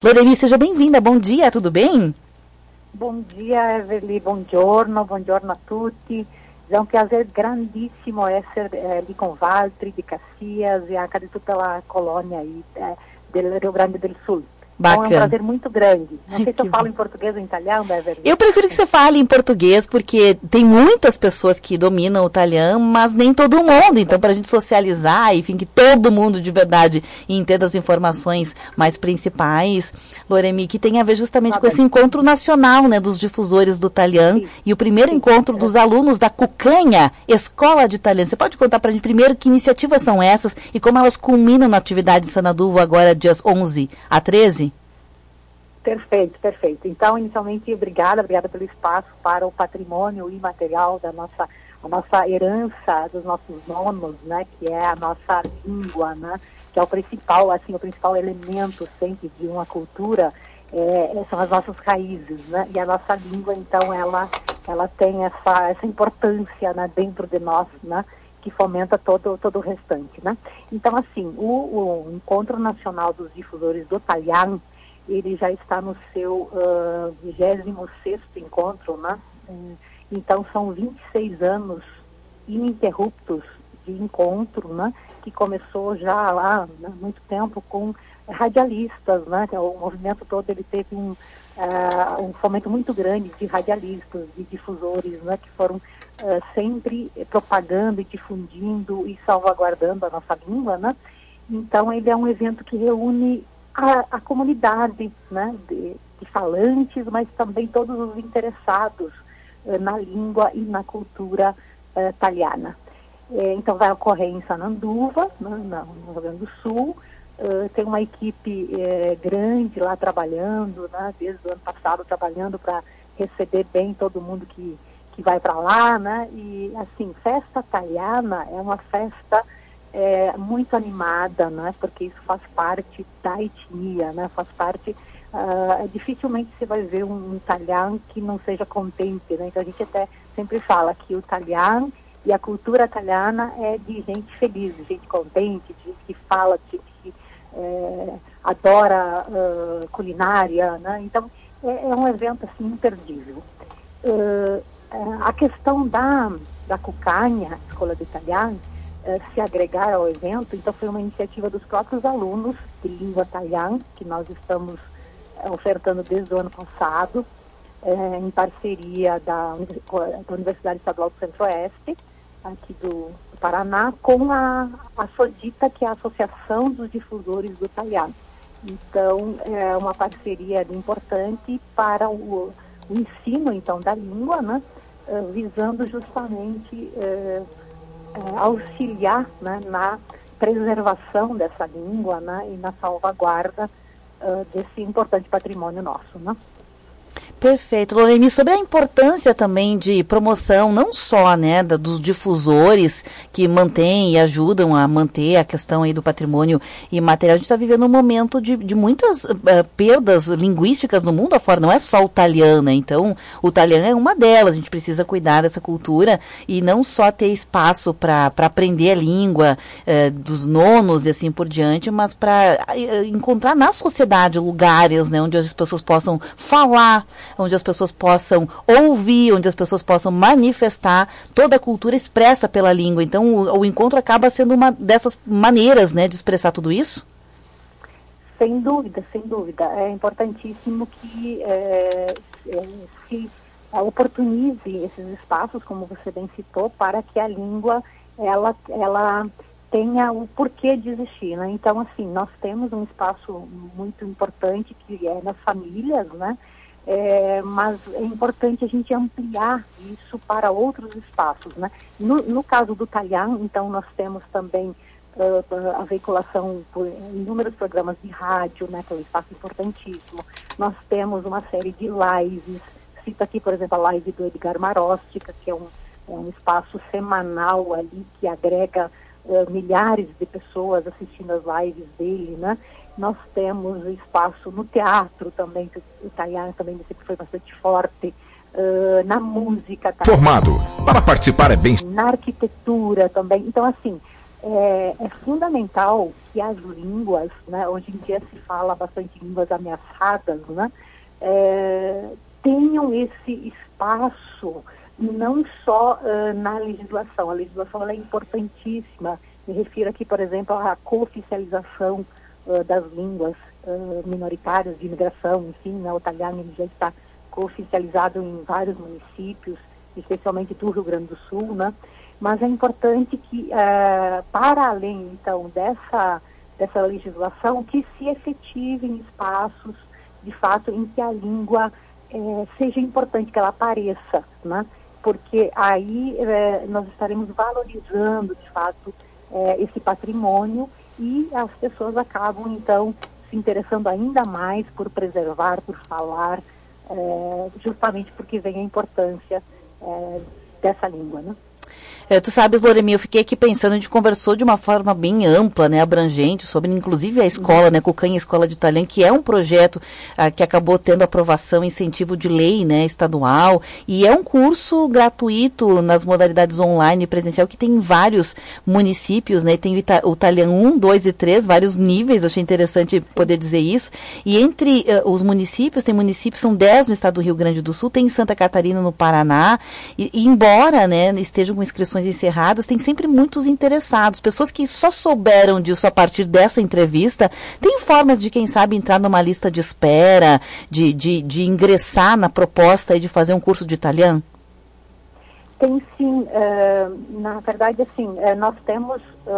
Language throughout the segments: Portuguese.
Loremi, seja bem-vinda. Bom dia, tudo bem? Bom dia, Everly. Buongiorno a tutti. È un piacere grandissimo essere lì con Valtteri, di Caxias e anche di tutta la colônia aí, del Rio Grande do Sul. Então é um prazer muito grande. Não sei se eu falo em português ou em italiano, Everly. Eu prefiro que você fale em português, porque tem muitas pessoas que dominam o italiano, mas nem todo mundo. Então, para a gente socializar, enfim, que todo mundo de verdade entenda as informações mais principais, Loremi, que tem a ver justamente com esse encontro nacional, né, dos difusores do italiano, e o primeiro encontro dos alunos da Cucanha, Escola de Italiano. Você pode contar para a gente primeiro que iniciativas são essas e como elas culminam na atividade em Sanaduvo agora, dias 11 a 13? Perfeito. Então, inicialmente, obrigada pelo espaço para o patrimônio imaterial da nossa herança, dos nossos nonos, né, que é a nossa língua, né, que é o principal elemento sempre de uma cultura, são as nossas raízes, né, e a nossa língua, então, ela tem essa importância, né, dentro de nós, né, que fomenta todo o restante, né. Então, assim, o Encontro Nacional dos Difusores do Italiano, ele já está no seu 26º encontro, né? Então são 26 anos ininterruptos de encontro, né? Que começou já lá, né, muito tempo com radialistas, né? O movimento todo ele teve um fomento muito grande de radialistas, de difusores, né? Que foram sempre propagando e difundindo e salvaguardando a nossa língua, né? Então ele é um evento que reúne a comunidade, né, de falantes, mas também todos os interessados na língua e na cultura italiana. Então vai ocorrer em Sananduva, né, no Rio Grande do Sul. Tem uma equipe grande lá trabalhando, né, desde o ano passado trabalhando para receber bem todo mundo que vai para lá, né? E assim, festa italiana é uma festa muito animada, né? Porque isso faz parte da etnia, né? Faz parte, dificilmente você vai ver um italiano que não seja contente, né? Então a gente até sempre fala que o italiano e a cultura italiana é de gente feliz, de gente contente, de gente que fala, de gente que adora culinária, né? Então é um evento assim imperdível. A questão da Cucanha, Escola de Italiano, se agregar ao evento, então foi uma iniciativa dos próprios alunos de língua italiana, que nós estamos ofertando desde o ano passado, em parceria da Universidade Estadual do Centro-Oeste, aqui do Paraná, com a SODITA, que é a Associação dos Difusores do Italiano. Então, é uma parceria importante para o ensino, então, da língua, né, visando justamente auxiliar, né, na preservação dessa língua, né, e na salvaguarda desse importante patrimônio nosso, né? Perfeito. Loremi, sobre a importância também de promoção, não só, né, dos difusores que mantêm e ajudam a manter a questão aí do patrimônio imaterial. A gente está vivendo um momento de muitas perdas linguísticas no mundo afora, não é só o italiano, né? Então, o italiano é uma delas, a gente precisa cuidar dessa cultura e não só ter espaço para aprender a língua dos nonos e assim por diante, mas para encontrar na sociedade lugares, né, onde as pessoas possam falar, onde as pessoas possam ouvir, onde as pessoas possam manifestar toda a cultura expressa pela língua. Então, o encontro acaba sendo uma dessas maneiras, né, de expressar tudo isso? Sem dúvida. É importantíssimo que se oportunize esses espaços, como você bem citou, para que a língua, ela tenha o porquê de existir, né? Então, assim, nós temos um espaço muito importante que é nas famílias, né? Mas é importante a gente ampliar isso para outros espaços, né? No caso do italiano, então, nós temos também a veiculação por inúmeros programas de rádio, né, que é um espaço importantíssimo. Nós temos uma série de lives, cito aqui, por exemplo, a live do Edgar Marostica, que é um espaço semanal ali que agrega milhares de pessoas assistindo as lives dele, né? Nós temos espaço no teatro também, que o italiano também sempre foi bastante forte, na música. Formado para participar é bem... Na arquitetura também. Então, assim, é fundamental que as línguas, né, hoje em dia se fala bastante línguas ameaçadas, né, tenham esse espaço não só na legislação. A legislação ela é importantíssima. Me refiro aqui, por exemplo, à cooficialização das línguas minoritárias de imigração, enfim, né, o italiano já está cooficializado em vários municípios, especialmente do Rio Grande do Sul, né? Mas é importante que, para além, então, dessa legislação, que se efetivem espaços, de fato, em que a língua seja importante, que ela apareça, né? Porque aí nós estaremos valorizando, de fato, esse patrimônio e as pessoas acabam, então, se interessando ainda mais por preservar, por falar, justamente porque vem a importância dessa língua, né? Tu sabes, Loremi, eu fiquei aqui pensando, a gente conversou de uma forma bem ampla, né, abrangente, sobre inclusive a escola, né, Cucanha Escola de Italiano, que é um projeto que acabou tendo aprovação, incentivo de lei, né, estadual, e é um curso gratuito nas modalidades online e presencial, que tem em vários municípios, né, tem o Italiano 1, 2 e 3, vários níveis, eu achei interessante poder dizer isso, e entre os municípios, tem municípios, são 10 no estado do Rio Grande do Sul, tem em Santa Catarina, no Paraná, e embora, né, estejam com inscrições encerradas, tem sempre muitos interessados, pessoas que só souberam disso a partir dessa entrevista. Tem formas de, quem sabe, entrar numa lista de espera, de ingressar na proposta e de fazer um curso de italiano? Tem sim, na verdade, assim, nós temos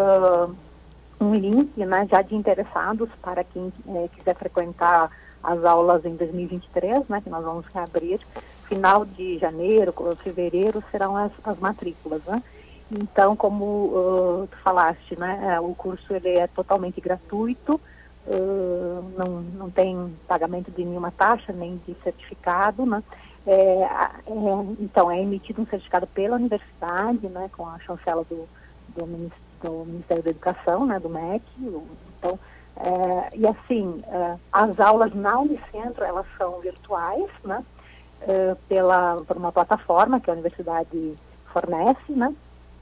um link, né, já de interessados para quem quiser frequentar as aulas em 2023, né, que nós vamos reabrir. Final de janeiro, fevereiro, serão as matrículas, né? Então, como tu falaste, né, o curso ele é totalmente gratuito, não tem pagamento de nenhuma taxa, nem de certificado, né? Então, é emitido um certificado pela universidade, né, com a chancela do Ministério da Educação, né, do MEC. Então, e assim, as aulas na Unicentro, elas são virtuais, né? Por uma plataforma que a universidade fornece, né?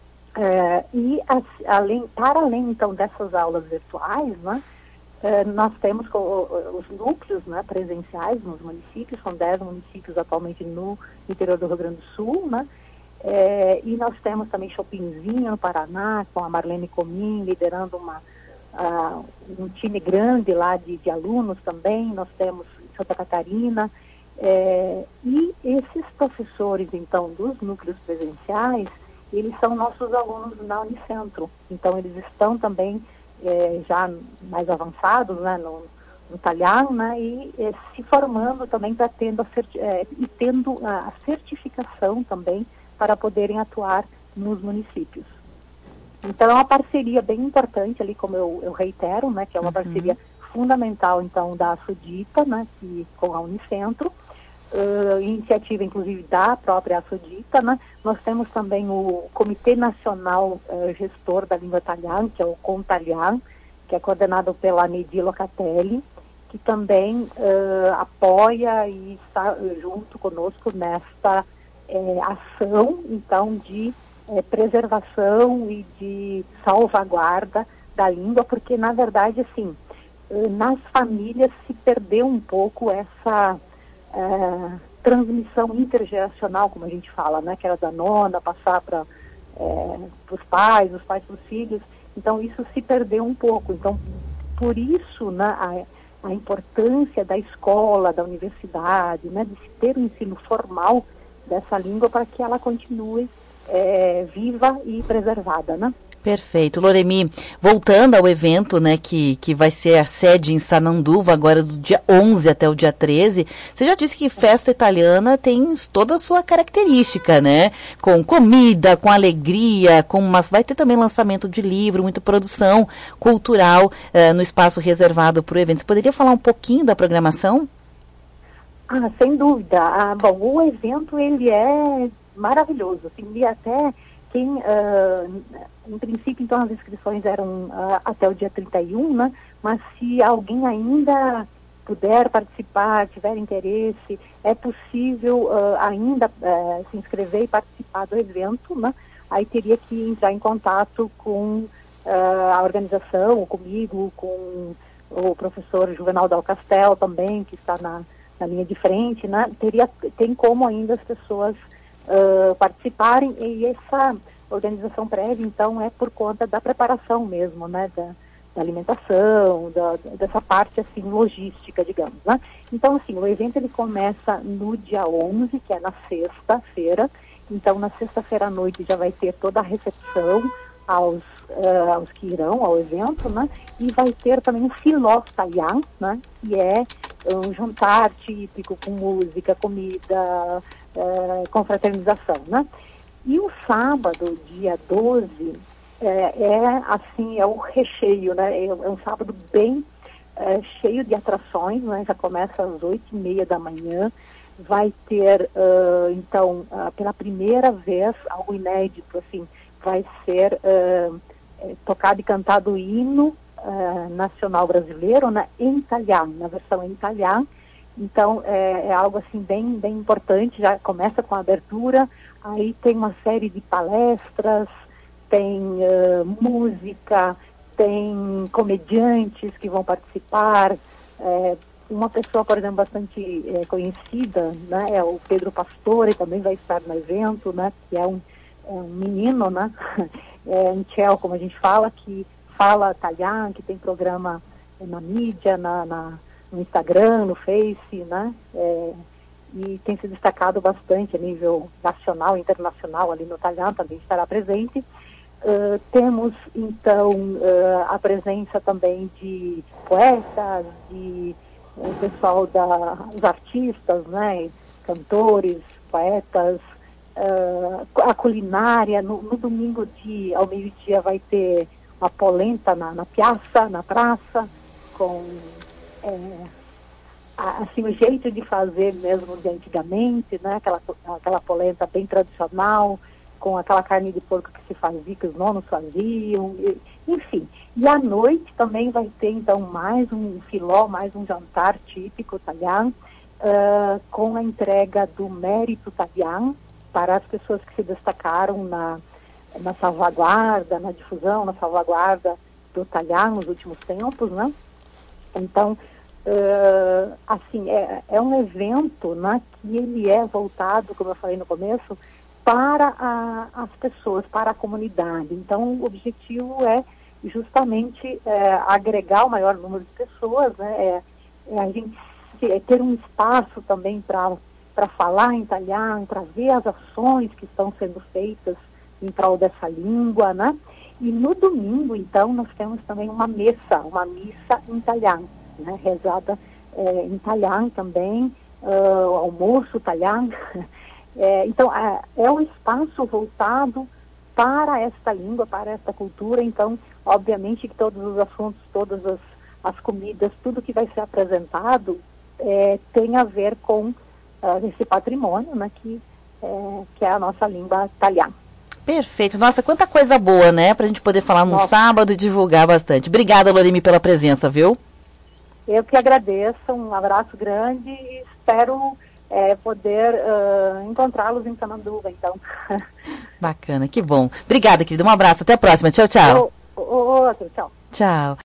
Para além então dessas aulas virtuais, né, nós temos os núcleos, né, presenciais nos municípios, são 10 municípios atualmente no interior do Rio Grande do Sul, né? E nós temos também Chopinzinho no Paraná, com a Marlene Comim liderando um time grande lá de alunos também. Nós temos Santa Catarina. E esses professores, então, dos núcleos presenciais, eles são nossos alunos na Unicentro. Então, eles estão também já mais avançados, né, no italiano, né, e se formando também para tendo a certificação também para poderem atuar nos municípios. Então, é uma parceria bem importante ali, como eu reitero, né, que é uma parceria fundamental, então, da Sudita, né, com a Unicentro, iniciativa, inclusive, da própria Sudita, né. Nós temos também o Comitê Nacional Gestor da Língua Italiana, que é o CONTALIAN, que é coordenado pela Nedi Locatelli, que também apoia e está junto conosco nesta ação, então, de preservação e de salvaguarda da língua, porque, na verdade, assim, nas famílias se perdeu um pouco essa transmissão intergeracional, como a gente fala, né, que era da nona, passar para os pais para os filhos. Então, isso se perdeu um pouco. Então, por isso, né, a importância da escola, da universidade, né, de se ter um ensino formal dessa língua para que ela continue viva e preservada, né? Perfeito. Loremi, voltando ao evento, né, que vai ser a sede em Sananduva agora do dia 11 até o dia 13, você já disse que festa italiana tem toda a sua característica, né, com comida, com alegria, mas vai ter também lançamento de livro, muita produção cultural no espaço reservado para o evento. Você poderia falar um pouquinho da programação? Sem dúvida. Bom, o evento, ele é maravilhoso, assim, e até quem, em princípio, então, as inscrições eram até o dia 31, né? Mas se alguém ainda puder participar, tiver interesse, é possível ainda se inscrever e participar do evento, né? Aí teria que entrar em contato com a organização, comigo, com o professor Juvenal Dal Castel também, que está na linha de frente, né? Tem como ainda as pessoas participarem, e essa organização prévia, então, é por conta da preparação mesmo, né? Da alimentação, dessa parte, assim, logística, digamos, né? Então, assim, o evento, ele começa no dia 11, que é na sexta-feira. Então, na sexta-feira à noite já vai ter toda a recepção aos que irão ao evento, né? E vai ter também um filó talhã, né? Que é um jantar típico com música, comida, confraternização, né? E o sábado, dia 12, assim, é o recheio, né? É um sábado bem cheio de atrações, né? Já começa às 8h30 da manhã. Vai ter, então, pela primeira vez, algo inédito, assim, vai ser tocado e cantado o hino nacional brasileiro, né, em italiano, na versão em italiano. Então, é algo assim bem importante. Já começa com a abertura, aí tem uma série de palestras, tem música, tem comediantes que vão participar. Uma pessoa, por exemplo, bastante conhecida, né, é o Pedro Pastore, também vai estar no evento, né, que é um menino, né, um tchel, como a gente fala, que fala italiano, que tem programa na mídia, no Instagram, no Face, né, e tem se destacado bastante a nível nacional e internacional ali no italiano, também estará presente. Temos, então, a presença também de poetas, de o pessoal os artistas, né, cantores, poetas, a culinária. No domingo ao meio-dia vai ter a polenta na praça, com assim, o jeito de fazer mesmo de antigamente, né, aquela polenta bem tradicional, com aquela carne de porco que se fazia, que os nonos faziam, enfim. E à noite também vai ter, então, mais um filó, mais um jantar típico italiano, com a entrega do mérito italiano para as pessoas que se destacaram na salvaguarda, na difusão, na salvaguarda do italiano nos últimos tempos, né? Então, assim, é um evento, né, que ele é voltado, como eu falei no começo, para as pessoas, para a comunidade. Então, o objetivo é justamente agregar o maior número de pessoas, né? A gente ter um espaço também para falar em italiano, para ver as ações que estão sendo feitas em prol dessa língua, né? E no domingo, então, nós temos também uma missa em italiano, né? Rezada em italiano também, almoço italiano. Então, é um espaço voltado para esta língua, para esta cultura. Então, obviamente que todos os assuntos, todas as comidas, tudo que vai ser apresentado tem a ver com esse patrimônio, né, que é a nossa língua italiana. Perfeito. Nossa, quanta coisa boa, né, para a gente poder falar no sábado e divulgar bastante. Obrigada, Loremi, pela presença, viu? Eu que agradeço, um abraço grande e espero poder encontrá-los em Sananduva, então. Bacana, que bom. Obrigada, querida. Um abraço. Até a próxima. Tchau, tchau. Outro, tchau. Tchau.